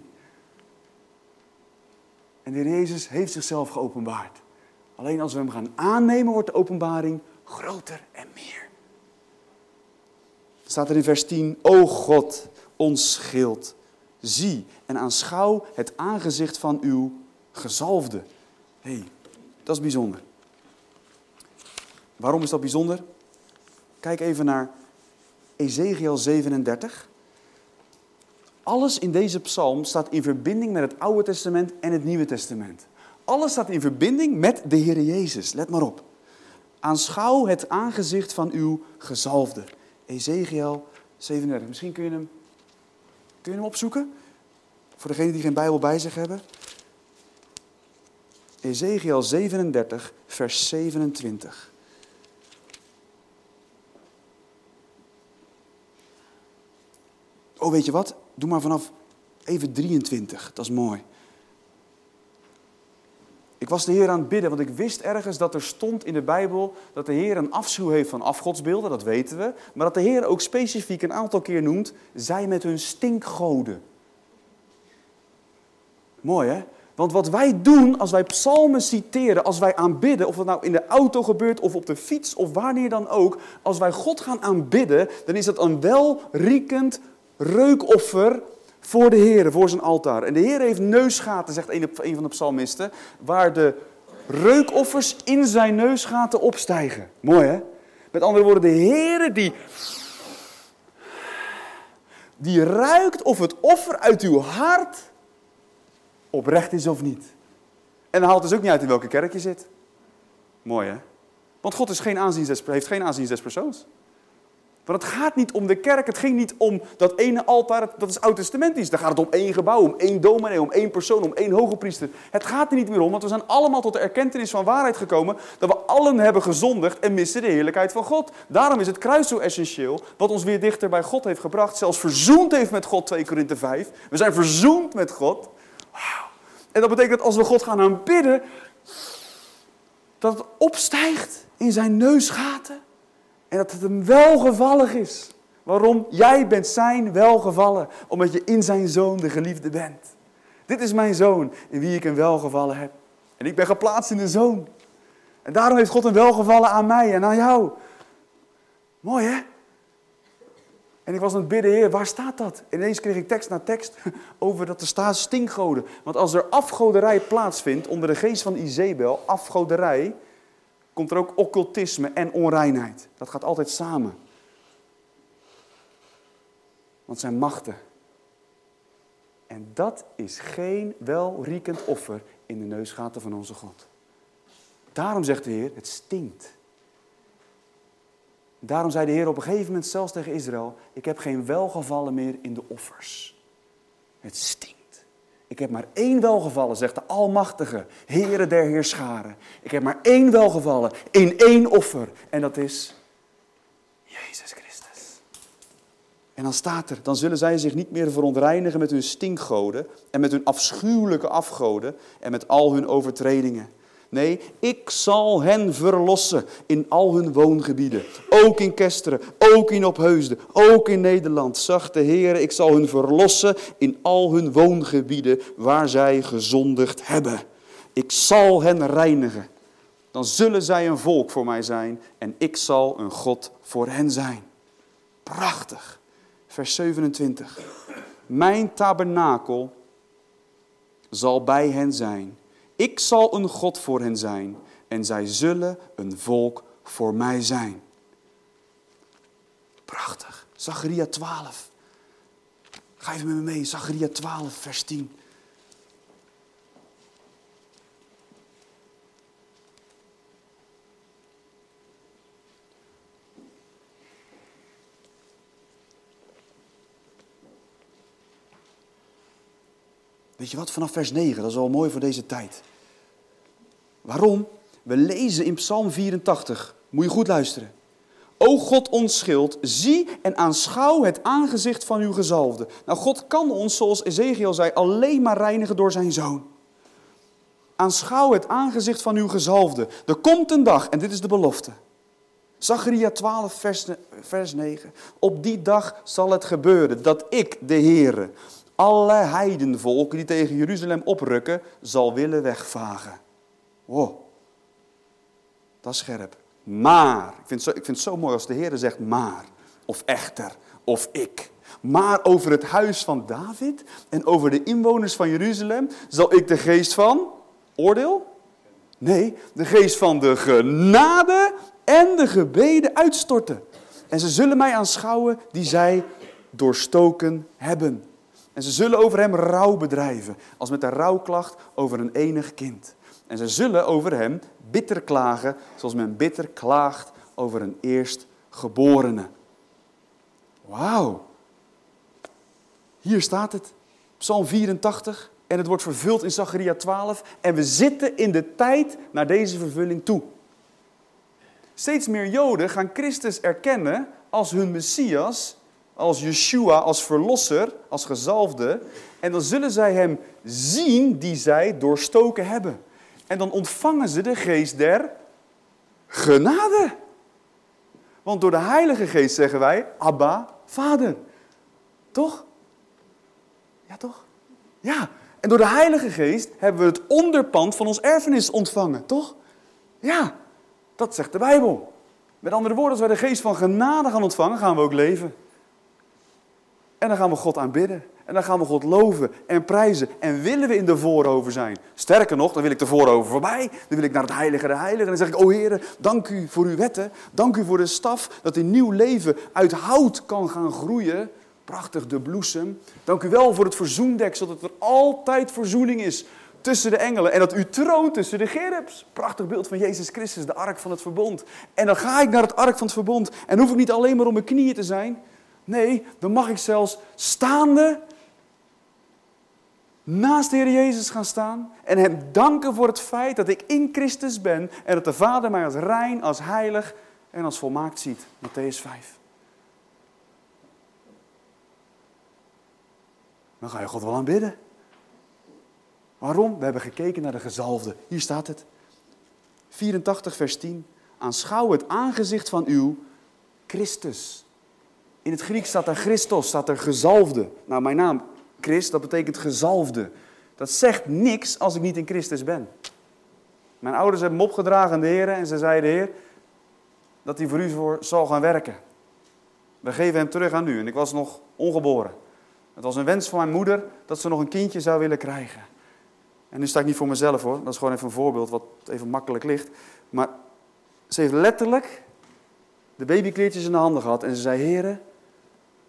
En de Heer Jezus heeft zichzelf geopenbaard. Alleen als we hem gaan aannemen, wordt de openbaring groter en meer. Staat er in vers tien, O God, ons schild, zie en aanschouw het aangezicht van uw gezalfde. Hé, hey, dat is bijzonder. Waarom is dat bijzonder? Kijk even naar Ezekiel zevenendertig. Alles in deze psalm staat in verbinding met het Oude Testament en het Nieuwe Testament. Alles staat in verbinding met de Heer Jezus. Let maar op. Aanschouw het aangezicht van uw gezalfde. Ezekiel zevenendertig. Misschien kun je hem, kun je hem opzoeken? Voor degenen die geen Bijbel bij zich hebben. Ezekiel zevenendertig, vers zevenentwintig. Oh, weet je wat? Doe maar vanaf even drieëntwintig. Dat is mooi. Ik was de Heer aan het bidden, want ik wist ergens dat er stond in de Bijbel dat de Heer een afschuw heeft van afgodsbeelden, dat weten we. Maar dat de Heer ook specifiek een aantal keer noemt, zij met hun stinkgoden. Mooi, hè? Want wat wij doen als wij psalmen citeren, als wij aanbidden, of het nou in de auto gebeurt of op de fiets of wanneer dan ook, als wij God gaan aanbidden, dan is dat een welriekend reukoffer voor de Heer, voor zijn altaar. En de Heer heeft neusgaten, zegt een, een van de psalmisten, waar de reukoffers in zijn neusgaten opstijgen. Mooi, hè? Met andere woorden, de Heer die, die ruikt of het offer uit uw hart oprecht is of niet. En dan haalt dus ook niet uit in welke kerk je zit. Mooi, hè? Want God is geen aanzien des, heeft geen aanzien des persoons. Want het gaat niet om de kerk, het ging niet om dat ene altaar, dat is oud-testamentisch. Daar gaat het om één gebouw, om één dominee, om één persoon, om één hoge priester. Het gaat er niet meer om, want we zijn allemaal tot de erkentenis van waarheid gekomen dat we allen hebben gezondigd en missen de heerlijkheid van God. Daarom is het kruis zo essentieel, wat ons weer dichter bij God heeft gebracht, zelfs verzoend heeft met God, twee Korinthe vijf. We zijn verzoend met God. Wauw. En dat betekent dat als we God gaan aanbidden, dat het opstijgt in zijn neusgaten. En dat het hem welgevallig is. Waarom? Jij bent zijn welgevallen. Omdat je in zijn zoon de geliefde bent. Dit is mijn zoon in wie ik een welgevallen heb. En ik ben geplaatst in de zoon. En daarom heeft God een welgevallen aan mij en aan jou. Mooi, hè? En ik was aan het bidden, Heer, waar staat dat? En ineens kreeg ik tekst na tekst over dat er staat stinkgoden. Want als er afgoderij plaatsvindt onder de geest van Izebel, afgoderij, komt er ook occultisme en onreinheid. Dat gaat altijd samen. Want zijn machten. En dat is geen welriekend offer in de neusgaten van onze God. Daarom zegt de Heer, het stinkt. Daarom zei de Heer op een gegeven moment zelfs tegen Israël, ik heb geen welgevallen meer in de offers. Het stinkt. Ik heb maar één welgevallen, zegt de Almachtige, Heere der Heerscharen. Ik heb maar één welgevallen in één offer. En dat is Jezus Christus. En dan staat er, dan zullen zij zich niet meer verontreinigen met hun stinkgoden en met hun afschuwelijke afgoden en met al hun overtredingen. Nee, ik zal hen verlossen in al hun woongebieden. Ook in Kesteren, ook in Opheusden, ook in Nederland. Zag de Heer, ik zal hun verlossen in al hun woongebieden waar zij gezondigd hebben. Ik zal hen reinigen. Dan zullen zij een volk voor mij zijn en ik zal een God voor hen zijn. Prachtig. Vers zevenentwintig. Mijn tabernakel zal bij hen zijn. Ik zal een God voor hen zijn en zij zullen een volk voor mij zijn. Prachtig. Zacharia twaalf. Ga even met me mee. Zacharia twaalf, vers tien. Weet je wat? Vanaf vers negen, dat is wel mooi voor deze tijd. Waarom? We lezen in Psalm vierentachtig. Moet je goed luisteren. O God ons schild, zie en aanschouw het aangezicht van uw gezalfde. Nou, God kan ons, zoals Ezekiel zei, alleen maar reinigen door zijn zoon. Aanschouw het aangezicht van uw gezalfde. Er komt een dag, en dit is de belofte. Zacharia twaalf, vers, vers negen. Op die dag zal het gebeuren dat ik, de Heere, alle heidenvolken die tegen Jeruzalem oprukken, zal willen wegvagen. Wow, dat is scherp. Maar, ik vind, het zo, ik vind het zo mooi als de Heer zegt maar, of echter, of ik. Maar over het huis van David en over de inwoners van Jeruzalem zal ik de geest van oordeel? Nee, de geest van de genade en de gebeden uitstorten. En ze zullen mij aanschouwen die zij doorstoken hebben. En ze zullen over hem rouw bedrijven, als met een rouwklacht over een enig kind. En ze zullen over hem bitter klagen, zoals men bitter klaagt over een eerstgeborene. Wauw. Hier staat het. Psalm vierentachtig. En het wordt vervuld in Zacharia twaalf. En we zitten in de tijd naar deze vervulling toe. Steeds meer Joden gaan Christus erkennen als hun Messias, als Yeshua, als verlosser, als gezalfde. En dan zullen zij hem zien die zij doorstoken hebben. En dan ontvangen ze de geest der genade. Want door de Heilige Geest zeggen wij, Abba, Vader. Toch? Ja, toch? Ja. En door de Heilige Geest hebben we het onderpand van ons erfenis ontvangen. Toch? Ja. Dat zegt de Bijbel. Met andere woorden, als wij de geest van genade gaan ontvangen, gaan we ook leven. En dan gaan we God aanbidden. En dan gaan we God loven en prijzen. En willen we in de voorover zijn. Sterker nog, dan wil ik de voorover voorbij. Dan wil ik naar het heilige de heilige. En dan zeg ik, o Heere, dank u voor uw wetten. Dank u voor de staf. Dat een nieuw leven uit hout kan gaan groeien. Prachtig, de bloesem. Dank u wel voor het verzoendek. Zodat er altijd verzoening is tussen de engelen. En dat u troont tussen de gerubs. Prachtig beeld van Jezus Christus, de ark van het verbond. En dan ga ik naar het ark van het verbond. En hoef ik niet alleen maar op mijn knieën te zijn. Nee, dan mag ik zelfs staande naast de Heer Jezus gaan staan en hem danken voor het feit dat ik in Christus ben en dat de Vader mij als rein, als heilig en als volmaakt ziet. Mattheüs vijf. Dan ga je God wel aanbidden. Waarom? We hebben gekeken naar de gezalfde. Hier staat het. vierentachtig vers tien. Aanschouw het aangezicht van uw Christus. In het Grieks staat er Christos, staat er gezalfde. Nou, mijn naam Christ, dat betekent gezalfde. Dat zegt niks als ik niet in Christus ben. Mijn ouders hebben me opgedragen aan de Heer en ze zeiden, Heer, dat hij voor u voor zal gaan werken. We geven hem terug aan u. En ik was nog ongeboren. Het was een wens van mijn moeder dat ze nog een kindje zou willen krijgen. En nu sta ik niet voor mezelf hoor, dat is gewoon even een voorbeeld wat even makkelijk ligt. Maar ze heeft letterlijk de babykleertjes in de handen gehad en ze zei, Heer,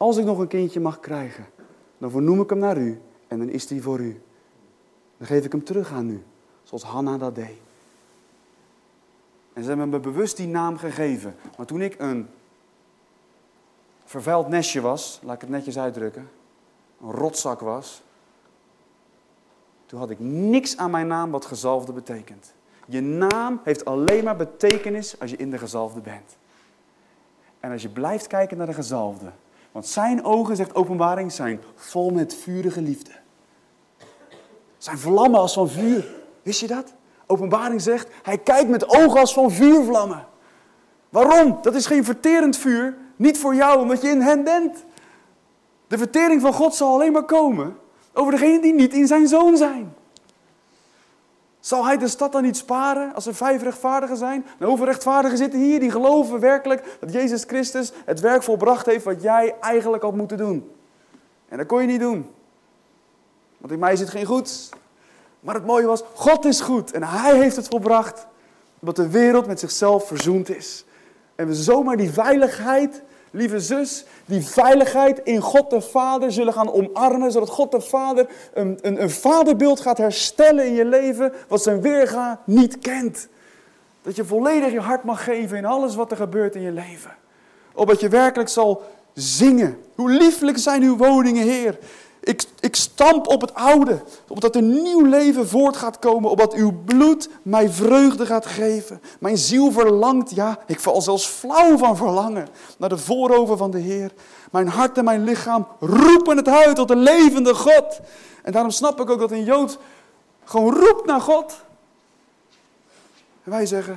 als ik nog een kindje mag krijgen, dan vernoem ik hem naar u en dan is die voor u. Dan geef ik hem terug aan u, zoals Hanna dat deed. En ze hebben me bewust die naam gegeven. Maar toen ik een vervuild nestje was, laat ik het netjes uitdrukken, een rotzak was, toen had ik niks aan mijn naam wat gezalfde betekent. Je naam heeft alleen maar betekenis als je in de gezalfde bent. En als je blijft kijken naar de gezalfde. Want zijn ogen, zegt Openbaring, zijn vol met vurige liefde. Zijn vlammen als van vuur. Wist je dat? Openbaring zegt, hij kijkt met ogen als van vuurvlammen. Waarom? Dat is geen verterend vuur. Niet voor jou, omdat je in hen bent. De vertering van God zal alleen maar komen over degenen die niet in zijn zoon zijn. Zal hij de stad dan niet sparen als er vijf rechtvaardigen zijn? En hoeveel rechtvaardigen zitten hier die geloven werkelijk dat Jezus Christus het werk volbracht heeft wat jij eigenlijk had moeten doen? En dat kon je niet doen. Want in mij zit geen goed. Maar het mooie was, God is goed en hij heeft het volbracht. Omdat de wereld met zichzelf verzoend is. En we zomaar die veiligheid, lieve zus, die veiligheid in God de Vader zullen gaan omarmen. Zodat God de Vader een, een, een vaderbeeld gaat herstellen in je leven wat zijn weerga niet kent. Dat je volledig je hart mag geven in alles wat er gebeurt in je leven. Opdat je werkelijk zal zingen. Hoe lieflijk zijn uw woningen, Heer. Ik, ik stamp op het oude, opdat er nieuw leven voort gaat komen, opdat uw bloed mij vreugde gaat geven. Mijn ziel verlangt, ja, ik val zelfs flauw van verlangen, naar de voorhoven van de Heer. Mijn hart en mijn lichaam roepen het uit tot de levende God. En daarom snap ik ook dat een Jood gewoon roept naar God. En wij zeggen,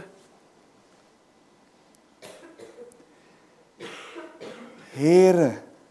Heere.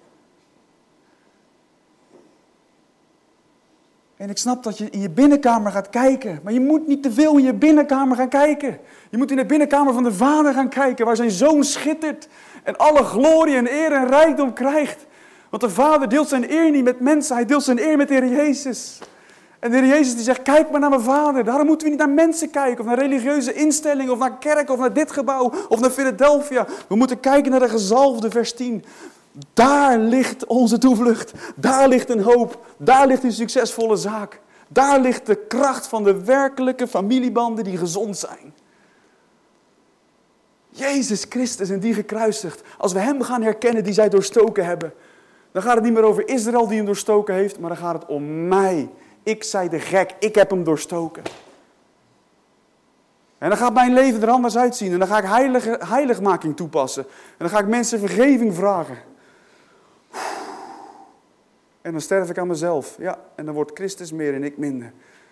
En ik snap dat je in je binnenkamer gaat kijken. Maar je moet niet te veel in je binnenkamer gaan kijken. Je moet in de binnenkamer van de Vader gaan kijken. Waar zijn Zoon schittert. En alle glorie en eer en rijkdom krijgt. Want de Vader deelt zijn eer niet met mensen. Hij deelt zijn eer met de Heer Jezus. En de Heer Jezus die zegt, kijk maar naar mijn Vader. Daarom moeten we niet naar mensen kijken. Of naar religieuze instellingen. Of naar kerk. Of naar dit gebouw. Of naar Philadelphia. We moeten kijken naar de gezalfde, vers tien. Daar ligt onze toevlucht. Daar ligt een hoop. Daar ligt een succesvolle zaak. Daar ligt de kracht van de werkelijke familiebanden die gezond zijn. Jezus Christus en die gekruisigd. Als we hem gaan herkennen die zij doorstoken hebben. Dan gaat het niet meer over Israël die hem doorstoken heeft. Maar dan gaat het om mij. Ik zei de gek. Ik heb hem doorstoken. En dan gaat mijn leven er anders uitzien. En dan ga ik heilige, heiligmaking toepassen. En dan ga ik mensen vergeving vragen. En dan sterf ik aan mezelf. Ja, en dan wordt Christus meer en ik minder.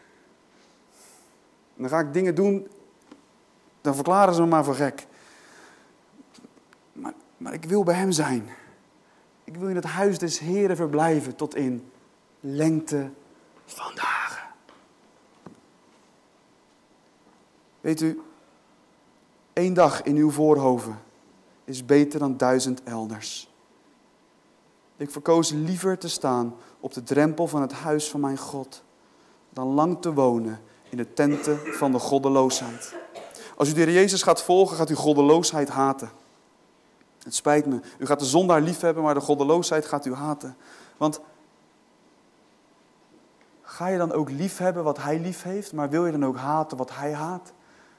En dan ga ik dingen doen, dan verklaren ze me maar voor gek. Maar, maar ik wil bij hem zijn. Ik wil in het huis des Heren verblijven tot in lengte van dagen. Weet u, één dag in uw voorhoven is beter dan duizend elders. Ik verkoos liever te staan op de drempel van het huis van mijn God, dan lang te wonen in de tenten van de goddeloosheid. Als u de Heer Jezus gaat volgen, gaat u goddeloosheid haten. Het spijt me, u gaat de zondaar lief hebben, maar de goddeloosheid gaat u haten. Want ga je dan ook lief hebben wat hij lief heeft, maar wil je dan ook haten wat hij haat?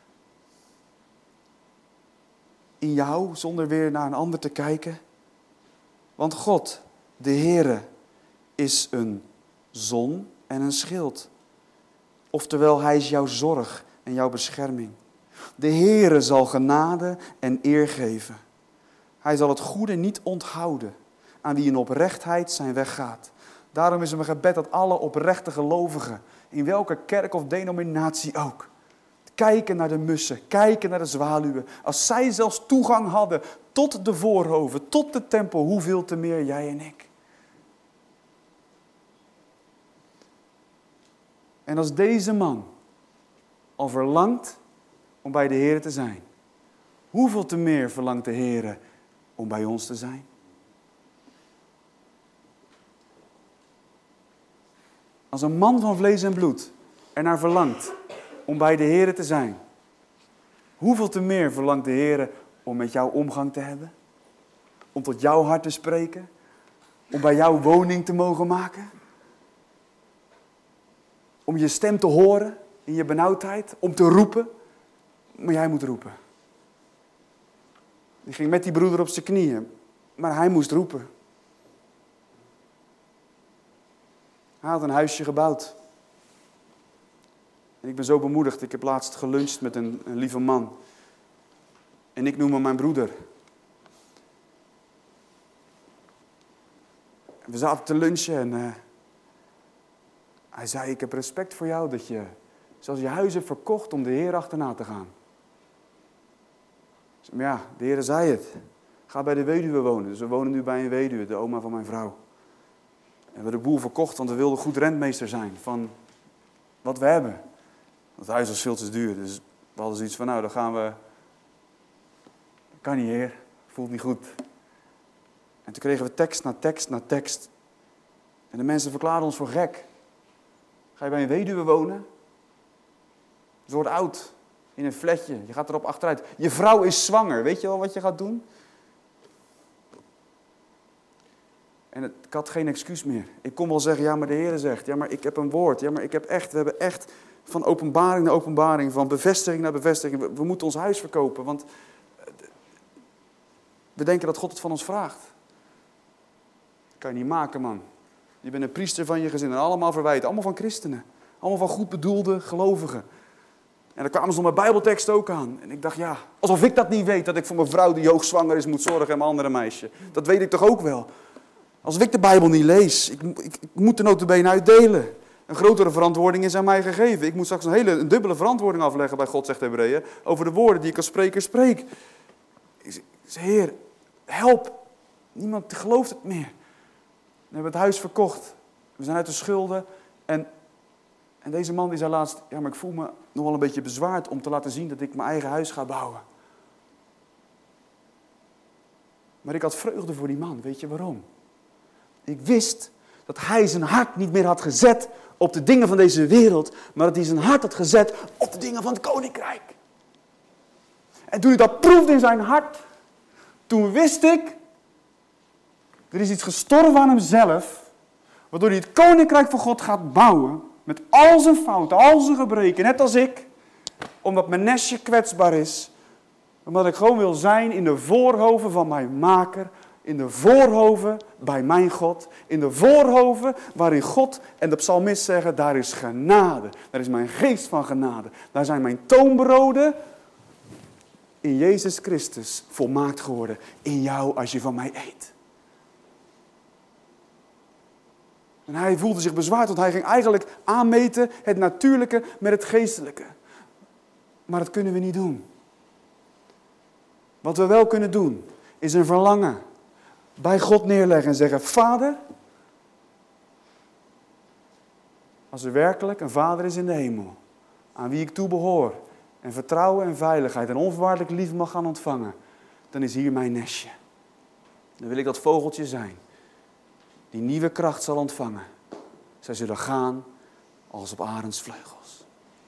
In jou, zonder weer naar een ander te kijken. Want God, de Heere, is een zon en een schild. Oftewel, hij is jouw zorg en jouw bescherming. De Heere zal genade en eer geven. Hij zal het goede niet onthouden aan wie in oprechtheid zijn weg gaat. Daarom is het mijn gebed dat alle oprechte gelovigen, in welke kerk of denominatie ook, kijken naar de mussen, kijken naar de zwaluwen. Als zij zelfs toegang hadden tot de voorhoven, tot de tempel, hoeveel te meer jij en ik. En als deze man al verlangt om bij de Heer te zijn, hoeveel te meer verlangt de Heer om bij ons te zijn? Als een man van vlees en bloed ernaar verlangt om bij de Heer te zijn, hoeveel te meer verlangt de Heer om met jou omgang te hebben? Om tot jouw hart te spreken? om bij jouw woning te mogen maken? Om je stem te horen in je benauwdheid? Om te roepen? Maar jij moet roepen. Die ging met die broeder op zijn knieën. Maar hij moest roepen. Hij had een huisje gebouwd. En ik ben zo bemoedigd. Ik heb laatst geluncht met een, een lieve man. En ik noem hem mijn broeder. En we zaten te lunchen en uh, hij zei, ik heb respect voor jou dat je zelfs je huis hebt verkocht om de Heer achterna te gaan. Ik zei, maar ja, de Heer zei het. Ga bij de weduwe wonen. Dus we wonen nu bij een weduwe, de oma van mijn vrouw. En we hebben de boel verkocht, want we wilden goed rentmeester zijn van wat we hebben. Het huis was veel te duur, dus we hadden zoiets van, nou, dan gaan we... Kan niet, Heer. Voelt niet goed. En toen kregen we tekst na tekst na tekst. En de mensen verklaarden ons voor gek. Ga je bij een weduwe wonen? Ze wordt oud. In een flatje. Je gaat erop achteruit. Je vrouw is zwanger. Weet je wel wat je gaat doen? En het, ik had geen excuus meer. Ik kon wel zeggen, ja, maar de Heer zegt. Ja, maar ik heb een woord. Ja, maar ik heb echt, we hebben echt van openbaring naar openbaring. Van bevestiging naar bevestiging. We, we moeten ons huis verkopen. Want we denken dat God het van ons vraagt. Dat kan je niet maken, man. Je bent een priester van je gezin. En allemaal verwijten. Allemaal van christenen. Allemaal van goed bedoelde gelovigen. En daar kwamen ze nog met bijbelteksten ook aan. En ik dacht, ja, alsof ik dat niet weet. Dat ik voor mijn vrouw die hoogzwanger is moet zorgen en mijn andere meisje. Dat weet ik toch ook wel. Alsof ik de Bijbel niet lees. Ik, ik, ik moet de nota bene uitdelen. Een grotere verantwoording is aan mij gegeven. Ik moet straks een hele een dubbele verantwoording afleggen bij God, zegt Hebreeën. Over de woorden die ik als spreker spreek. Ik zeg, Heer, help. Niemand gelooft het meer. We hebben het huis verkocht. We zijn uit de schulden. En, en deze man die zei laatst, ja, maar ik voel me nog wel een beetje bezwaard om te laten zien dat ik mijn eigen huis ga bouwen. Maar ik had vreugde voor die man. Weet je waarom? Ik wist dat hij zijn hart niet meer had gezet op de dingen van deze wereld, maar dat hij zijn hart had gezet op de dingen van het koninkrijk. En toen ik dat proefde in zijn hart, toen wist ik, er is iets gestorven aan hemzelf, waardoor hij het koninkrijk van God gaat bouwen, met al zijn fouten, al zijn gebreken, net als ik, omdat mijn nestje kwetsbaar is, omdat ik gewoon wil zijn in de voorhoven van mijn maker, in de voorhoven bij mijn God, in de voorhoven waarin God en de psalmist zeggen, daar is genade, daar is mijn geest van genade, daar zijn mijn toonbroden in Jezus Christus volmaakt geworden, in jou als je van mij eet. En hij voelde zich bezwaard, want hij ging eigenlijk aanmeten het natuurlijke met het geestelijke. Maar dat kunnen we niet doen. Wat we wel kunnen doen, is een verlangen bij God neerleggen en zeggen, Vader, als er werkelijk een Vader is in de hemel, aan wie ik toebehoor, en vertrouwen en veiligheid en onvoorwaardelijk liefde mag gaan ontvangen, dan is hier mijn nestje. Dan wil ik dat vogeltje zijn, die nieuwe kracht zal ontvangen. Zij zullen gaan als op arendsvleugels.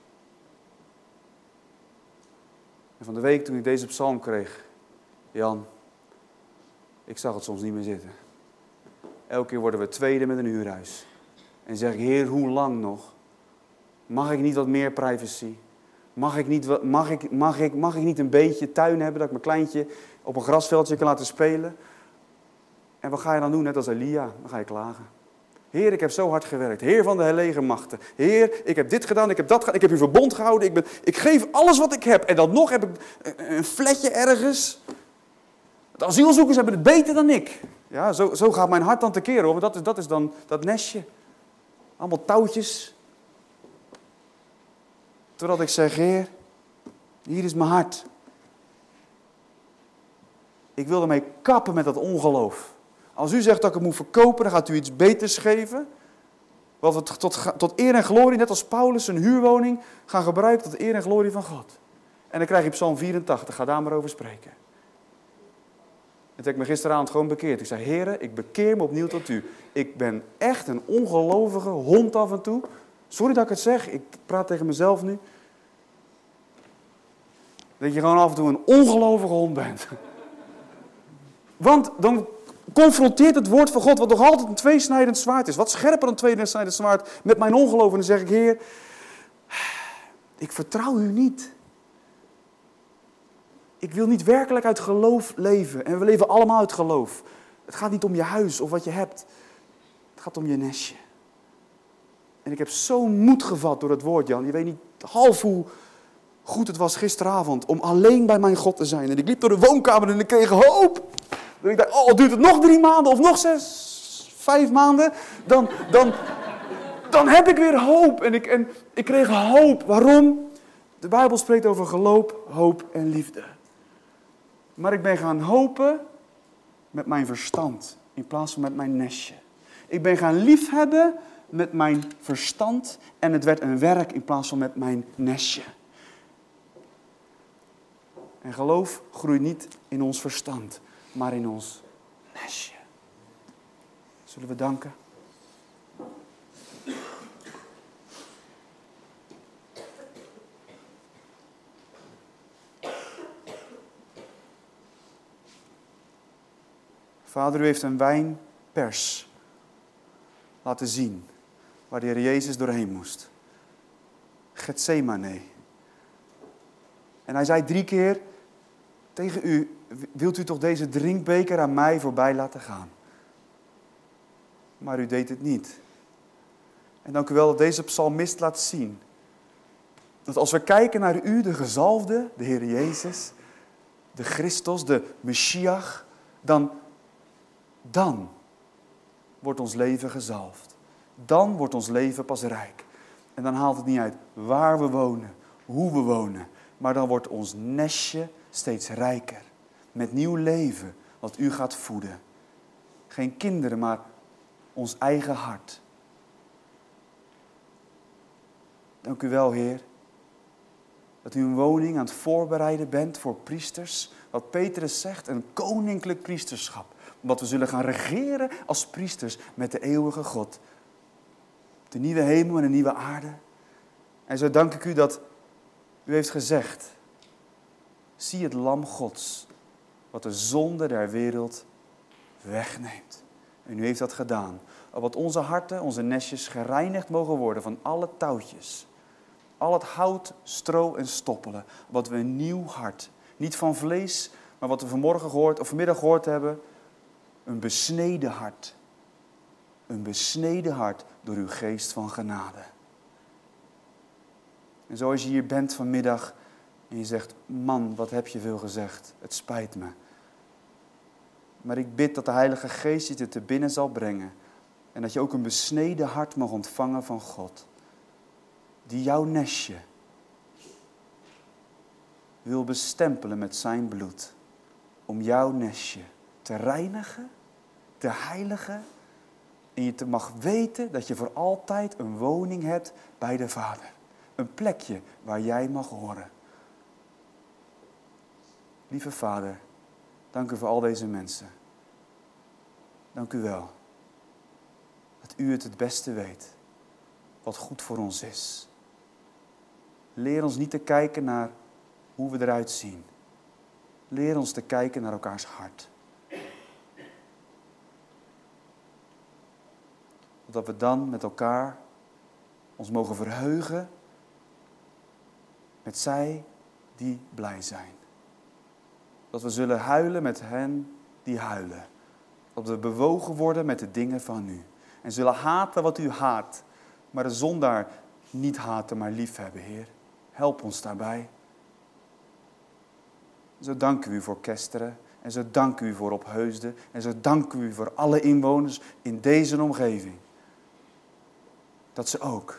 En van de week toen ik deze psalm kreeg, Jan, ik zag het soms niet meer zitten. Elke keer worden we tweede met een huurhuis. En zeg ik, Heer, hoe lang nog? Mag ik niet wat meer privacy? Mag ik niet, mag ik, mag ik, mag ik niet een beetje tuin hebben, dat ik mijn kleintje op een grasveldje kan laten spelen? En wat ga je dan doen, net als Elia? Dan ga je klagen. Heer, ik heb zo hard gewerkt. Heer van de legermachten. Heer, ik heb dit gedaan, ik heb dat gedaan, ik heb uw verbond gehouden. Ik, ben, ik geef alles wat ik heb. En dan nog heb ik een fletje ergens. De asielzoekers hebben het beter dan ik. Ja, zo, zo gaat mijn hart dan tekeer, hoor. Dat is, dat is dan dat nestje. Allemaal touwtjes. Totdat ik zeg, Heer, hier is mijn hart. Ik wil ermee kappen met dat ongeloof. Als u zegt dat ik het moet verkopen, dan gaat u iets beters geven. Wat we tot, tot eer en glorie, net als Paulus zijn huurwoning, gaan gebruiken tot eer en glorie van God. En dan krijg je Psalm vierentachtig, ga daar maar over spreken. En toen heb ik me gisteravond gewoon bekeerd. Ik zei, Heere, ik bekeer me opnieuw tot u. Ik ben echt een ongelovige hond af en toe. Sorry dat ik het zeg, ik praat tegen mezelf nu. Dat je gewoon af en toe een ongelovige hond bent. Want dan confronteert het woord van God, wat nog altijd een tweesnijdend zwaard is. Wat scherper dan een tweesnijdend zwaard met mijn ongeloof. En dan zeg ik, Heer, ik vertrouw u niet. Ik wil niet werkelijk uit geloof leven. En we leven allemaal uit geloof. Het gaat niet om je huis of wat je hebt. Het gaat om je nestje. En ik heb zo'n moed gevat door het woord, Jan. Je weet niet half hoe goed het was gisteravond om alleen bij mijn God te zijn. En ik liep door de woonkamer en ik kreeg hoop. En ik dacht, oh, duurt het nog drie maanden of nog zes, vijf maanden? Dan, dan, dan heb ik weer hoop. En ik, en ik kreeg hoop. Waarom? De Bijbel spreekt over geloof, hoop en liefde. Maar ik ben gaan hopen met mijn verstand in plaats van met mijn nestje. Ik ben gaan liefhebben met mijn verstand en het werd een werk in plaats van met mijn nestje. En geloof groeit niet in ons verstand, maar in ons nestje. Zullen we danken? Vader, u heeft een wijnpers laten zien waar de Heer Jezus doorheen moest. Getsemane. En hij zei drie keer tegen u, wilt u toch deze drinkbeker aan mij voorbij laten gaan? Maar u deed het niet. En dank u wel dat deze psalmist laat zien dat als we kijken naar u, de gezalfde, de Heer Jezus, de Christus, de Messias, dan, dan wordt ons leven gezalfd. Dan wordt ons leven pas rijk. En dan haalt het niet uit waar we wonen, hoe we wonen. Maar dan wordt ons nestje steeds rijker. Met nieuw leven wat u gaat voeden. Geen kinderen, maar ons eigen hart. Dank u wel, Heer. Dat u een woning aan het voorbereiden bent voor priesters. Wat Petrus zegt, een koninklijk priesterschap. Omdat we zullen gaan regeren als priesters met de eeuwige God. De nieuwe hemel en de nieuwe aarde. En zo dank ik u dat u heeft gezegd. Zie het lam Gods. Wat de zonde der wereld wegneemt. En u heeft dat gedaan. Opdat onze harten, onze nestjes gereinigd mogen worden van alle touwtjes. Al het hout, stro en stoppelen. Opdat we een nieuw hart. Niet van vlees, maar wat we vanmorgen gehoord of vanmiddag gehoord hebben. Een besneden hart. Een besneden hart door uw geest van genade. En zoals je hier bent vanmiddag en je zegt, man, wat heb je veel gezegd. Het spijt me. Maar ik bid dat de Heilige Geest je dit te binnen zal brengen. En dat je ook een besneden hart mag ontvangen van God. Die jouw nestje wil bestempelen met zijn bloed. Om jouw nestje te reinigen, te heiligen. En je te mag weten dat je voor altijd een woning hebt bij de Vader. Een plekje waar jij mag horen. Lieve Vader, dank u voor al deze mensen. Dank u wel. Dat u het het beste weet. Wat goed voor ons is. Leer ons niet te kijken naar hoe we eruit zien. Leer ons te kijken naar elkaars hart. Dat we dan met elkaar ons mogen verheugen met zij die blij zijn. Dat we zullen huilen met hen die huilen. Dat we bewogen worden met de dingen van u. En zullen haten wat u haat. Maar de zondaar niet haten, maar liefhebben, Heer. Help ons daarbij. Zo danken we u voor Kesteren. En zo danken we u voor Opheusden. En zo danken we u voor alle inwoners in deze omgeving. Dat ze ook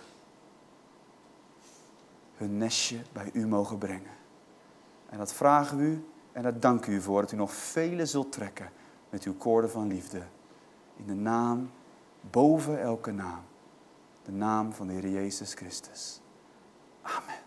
hun nestje bij u mogen brengen. En dat vragen we u en dat danken we u voor. Dat u nog vele zult trekken met uw koorden van liefde. In de naam, boven elke naam. De naam van de Heer Jezus Christus. Amen.